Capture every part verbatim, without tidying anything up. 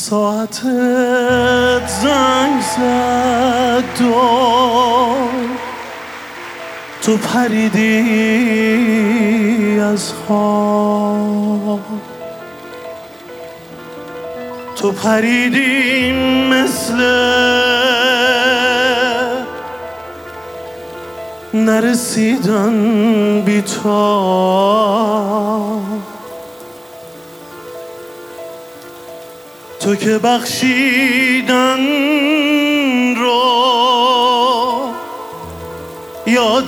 ساعتت زنگ زد و تو پریدی از خواب، تو پریدی مثل نرسیدن بی تو. تو که بخشیدن رو یاد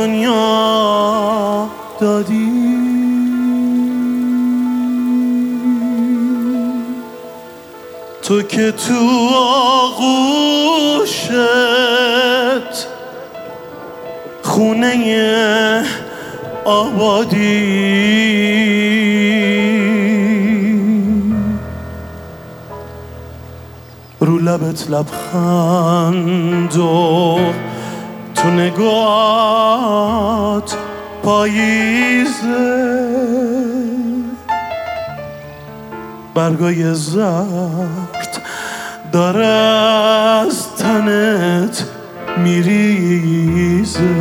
دنیا دادی، تو که تو آغوشت خونه آبادی، رو لبت لبخند و تو نگاهت پاییزه، برگای زرد داره از تنت میریزه.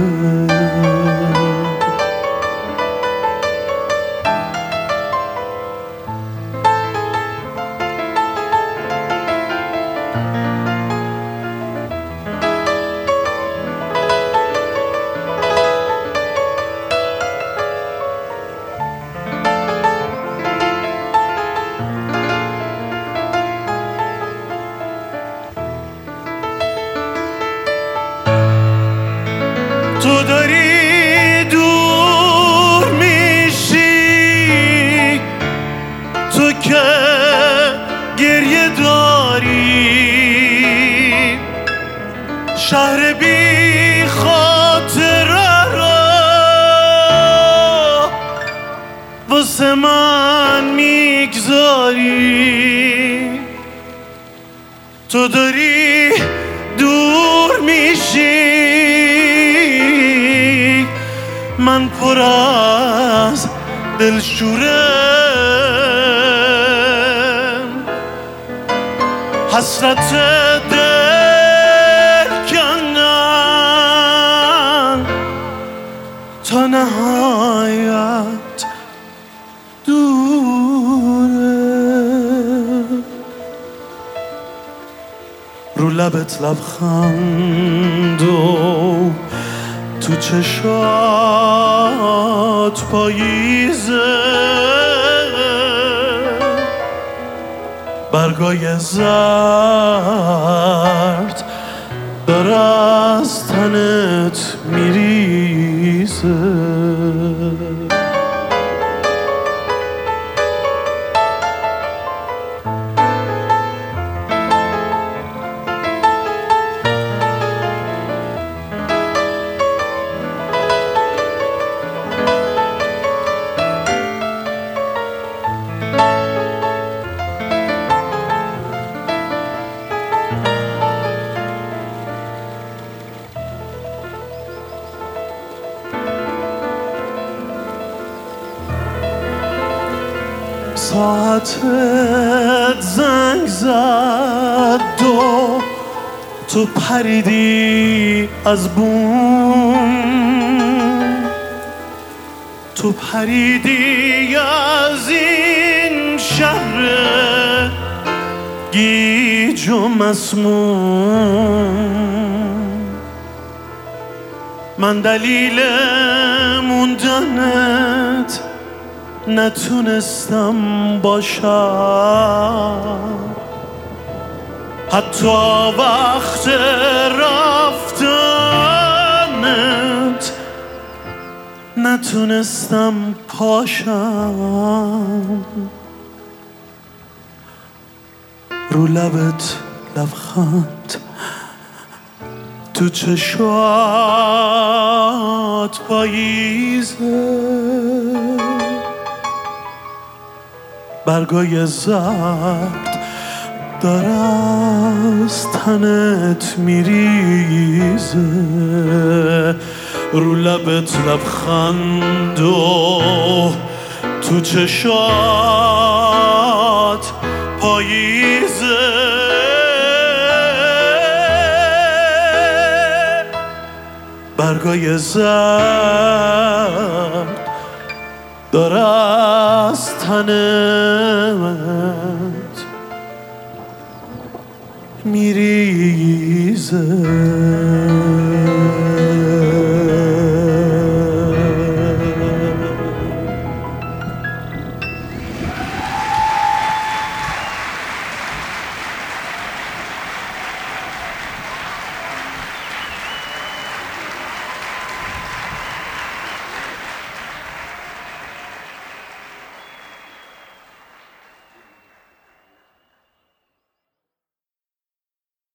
تو داری دور میشی، تو که گریه داری، شهر بی خاطره را واسه من میگذاری. تو داری دور میشی، من پر از دلشورم، حسرت دل کنم تا نهایت دوره. رو لبت لبخند و تو چشات پاییزه، برگای زرد داره از تنت میریزه. ساعتت زنگ زد و تو پریدی از بوم، تو پریدی از این شهر گیج و مسموم. من دلیل موندنت نتونستم باشم، حتی وقت رفتنت نتونستم پاشم. رو لبت لبخند، تو چشات پاییزه، برگای زرد داره از تنت میریزه. رو لبت لبخند و تو چشات پاییزه، پاییزه برگای زرد داره از تنت میریزه